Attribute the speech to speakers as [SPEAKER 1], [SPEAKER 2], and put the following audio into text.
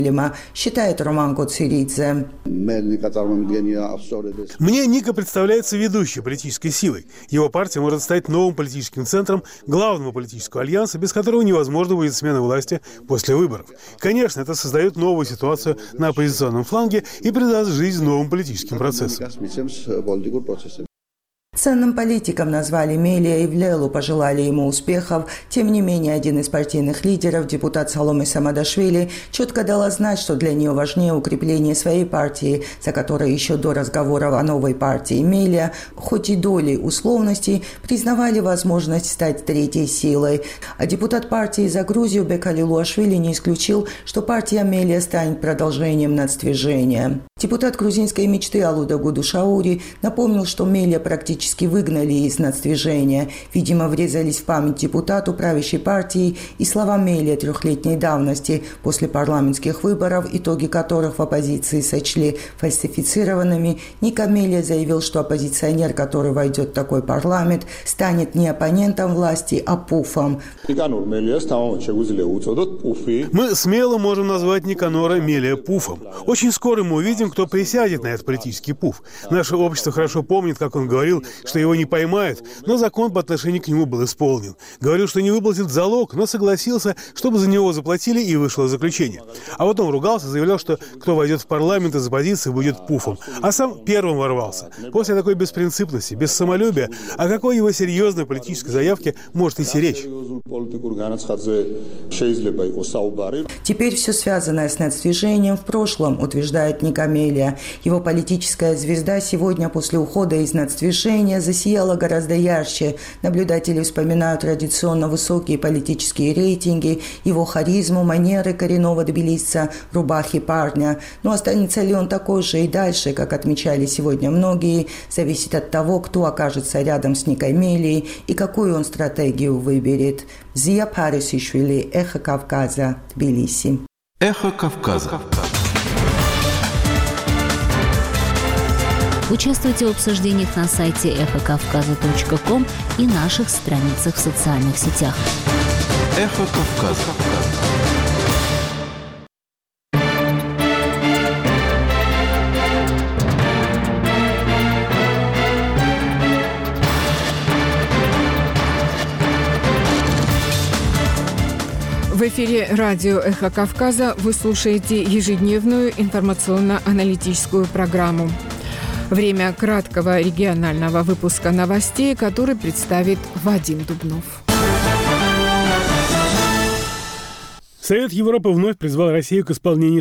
[SPEAKER 1] считает Роман Коциридзе.
[SPEAKER 2] Мне
[SPEAKER 3] Ника представляется ведущей политической силой. Его партия может стать новым политическим центром главного политического альянса, без которого невозможно будет смена власти после выборов. Конечно, это создает новую ситуацию на оппозиционном фланге и придаст жизнь новым политическим процессам.
[SPEAKER 1] Ценным политиком назвали Мелия и Влелу, пожелали ему успехов. Тем не менее, один из партийных лидеров, депутат Саломе Самадашвили, четко дала знать, что для нее важнее укрепление своей партии, за которой еще до разговоров о новой партии Мелия, хоть и долей условностей, признавали возможность стать третьей силой. А депутат партии «За Грузию» Бекали Луашвили не исключил, что партия Мелия станет продолжением нацдвижения. Депутат грузинской мечты Алуда Гудушаури напомнил, что Мелия практически выгнали из нацдвижения. Видимо, врезались в память депутату правящей партии и слова Мелия трехлетней давности после парламентских выборов, итоги которых в оппозиции сочли фальсифицированными. Ника Мелия заявил, что оппозиционер, который войдет в такой парламент, станет не оппонентом власти, а пуфом.
[SPEAKER 3] Мы смело можем назвать Никанора Мелия пуфом. Очень скоро мы увидим, кто присядет на этот политический пуф. Наше общество хорошо помнит, как он говорил, что его не поймают, но закон по отношению к нему был исполнен. Говорил, что не выплатит залог, но согласился, чтобы за него заплатили, и вышел из заключения. А потом ругался, заявлял, что кто войдет в парламент из оппозиции, будет пуфом. А сам первым ворвался. После такой беспринципности, без самолюбия, о какой его серьезной политической заявке может идти речь?
[SPEAKER 1] Теперь все связанное с нацдвижением в прошлом, утверждает Ника Мелия. Его политическая звезда сегодня после ухода из нацдвижения засияла гораздо ярче. Наблюдатели вспоминают традиционно высокие политические рейтинги, его харизму, манеры коренного тбилисца, рубахи парня. Но останется ли он такой же и дальше, как отмечали сегодня многие, зависит от того, кто окажется рядом с Никой Мелией и какую он стратегию выберет. Зия Парисишвили, Эхо Кавказа, Тбилиси.
[SPEAKER 4] Эхо Кавказа.
[SPEAKER 5] Участвуйте в обсуждениях на сайте эхокавказа.ком и наших страницах в социальных сетях.
[SPEAKER 4] Эхо Кавказа.
[SPEAKER 6] В эфире радио «Эхо Кавказа» вы слушаете ежедневную информационно-аналитическую программу. Время краткого регионального выпуска новостей, который представит Вадим Дубнов.
[SPEAKER 3] Совет Европы вновь призвал Россию к исполнению